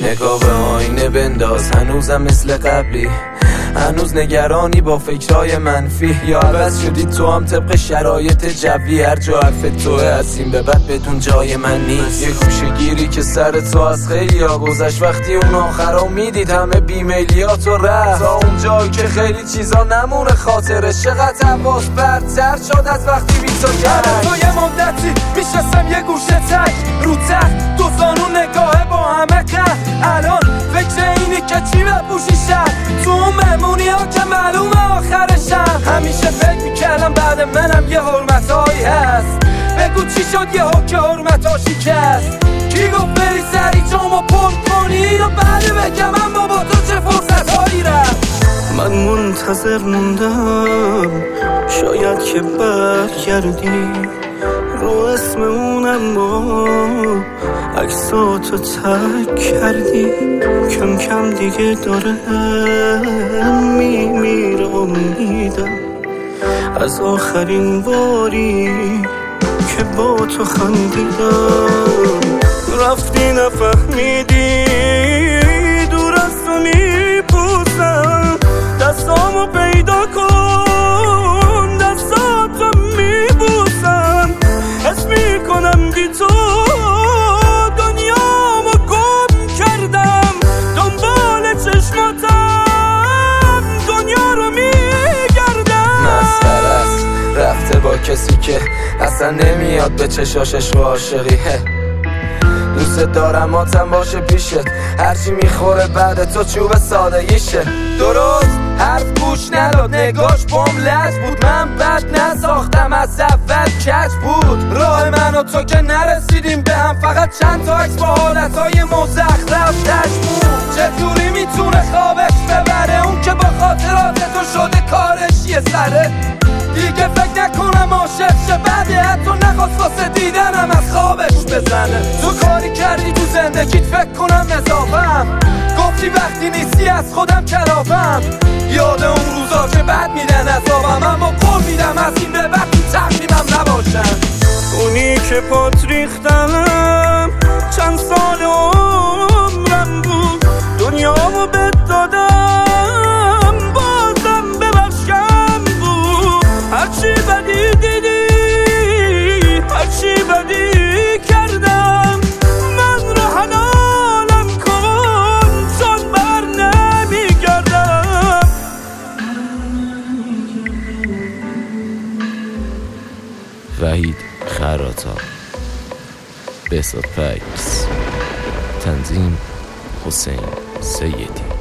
نگاه به آینه بنداز، هنوزم مثل قبلی، هنوز نگرانی با فکرای منفی، یا عوض شدی تو هم طبق شرایط جوی؟ هر جا حرف توه از این به بعد بدون جای من نیست. یه گوشه گیری که سر تو از خیلی ها گذشت، وقتی اون آخرا میدید همه بیمیلیات و رفت، تا اون جایی که خیلی چیزا نمونه خاطرش. چقدر حواس برتر شد از وقتی بی تو کرد. تو یه مدتی میشستم یه گوشه تک رو تخت، دو زانو نگاهه با همه قهر. الان فکر اینی که چی بپوشی شد تو اون مهمونی ها که معلومه آخرشم. همیشه فکر میکردم بعد منم یه حرمتایی هست، بگو چی شد یه حک حرمتا شکست. کی گفت بری سری جامو پر کنی و بعد بگم اما با تو چه فرصتایی رفت. من منتظر موندم شاید که برگردی رو اسم اونم با عکساتو تک کردی. کم کم دیگه داره میمیره امیدم از آخرین باری که با تو خندیدم. رفتی نفهمیدی دور از تو میپوزم، دستامو پیدا کن دستاتو میبوسم. حس میکنم بی تو دنیامو گم کردم، دنبال چشماتم دنیا رو میگردم. مسخره است رفته با کسی که اصلا نمیاد به چشاش عشق و عاشقی. دوست دارم آتم باشه پیشت، هرچی میخوره بعد تو چوب سادگیشه. درست حرف گوش نداد، نگاش بام لج بود. من بد نساختم از اول کج بود. راه من و تو که نرسیدیم به هم، فقط چند تا عکس با حالتهای مزخرف تش بود. چطوری میتونه خوابش ببره اون که با خاطرات تو شده کارش یه سره؟ دیگه فکر نکنم عاشق شه بعد حتی نخواست واسه دیدنم از خوابش بزنه. تو کاری کردی تو زندگیت فکر کنم اضافم، گفتی وقتی نیستی از خودم کلافم. یاد اون روزا که بد میدن عذابم، اما قول میدم از این به بعد تو تقریبم نباشم. اونی که پات ریختم چند سال عمرم بود، دنیامو بهت دادم بازم ببخش کم بود. هرچی بدی دیدی هرچی بدی کردم، من رو حلالم کن چون بر نمیگردم. وحید خراتا، بهزاد فکس، تنظیم حسین سیدی.